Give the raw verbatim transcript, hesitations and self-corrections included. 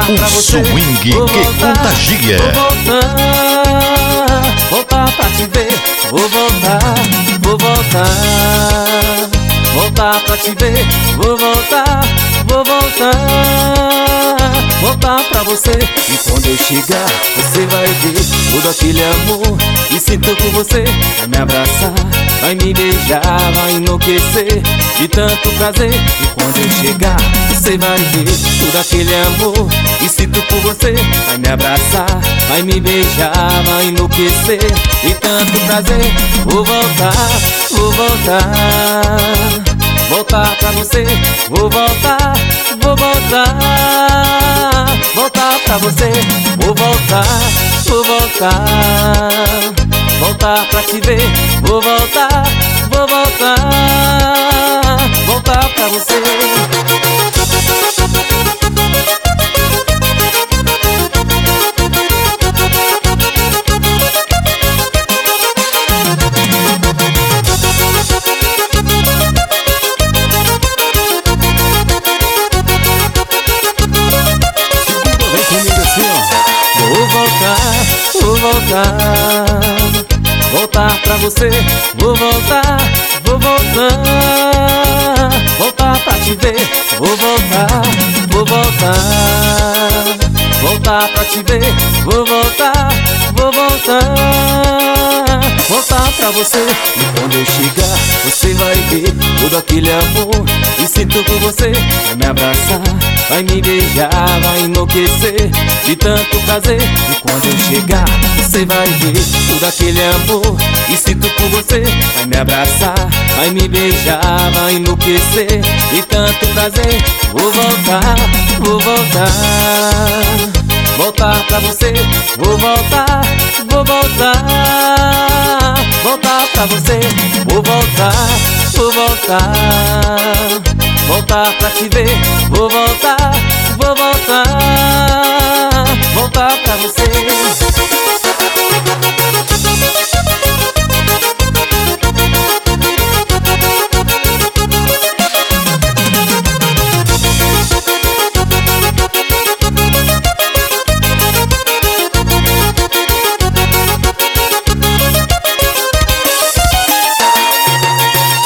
pra você. O swing que contagia. Vou voltar, voltar pra te ver. Vou voltar, vou voltar, voltar pra te ver. Vou voltar, vou voltar, voltar pra você. E quando eu chegar, você vai ver todo aquele amor que sinto por você. Vai me abraçar, vai me beijar, vai enlouquecer de tanto prazer. E quando eu chegar, você vai ver todo aquele amor que sinto por você. Vai me abraçar, vai me beijar, vai enlouquecer de tanto prazer. Vou voltar, vou voltar, voltar pra você. Vou voltar, vou voltar, voltar pra você. Vou voltar, vou voltar, voltar pra te ver. Vou voltar, vou voltar, voltar pra você. Vou voltar, vou voltar, voltar pra você. Vou voltar, vou voltar, voltar pra te ver. Vou voltar, vou voltar, voltar pra te ver. Vou voltar, vou voltar, voltar pra você. E quando eu chegar, você vai ver todo aquele amor que sinto por você. Vai me abraçar, vai me beijar, vai enlouquecer de tanto prazer. E quando eu chegar, você vai ver todo aquele amor que sinto por você. Vai me abraçar, vai me beijar, vai enlouquecer de tanto prazer. Vou voltar, vou voltar, voltar pra você. Vou voltar, vou voltar, voltar pra você. Vou voltar, vou voltar, voltar pra te ver. Vou voltar, vou voltar, voltar pra você.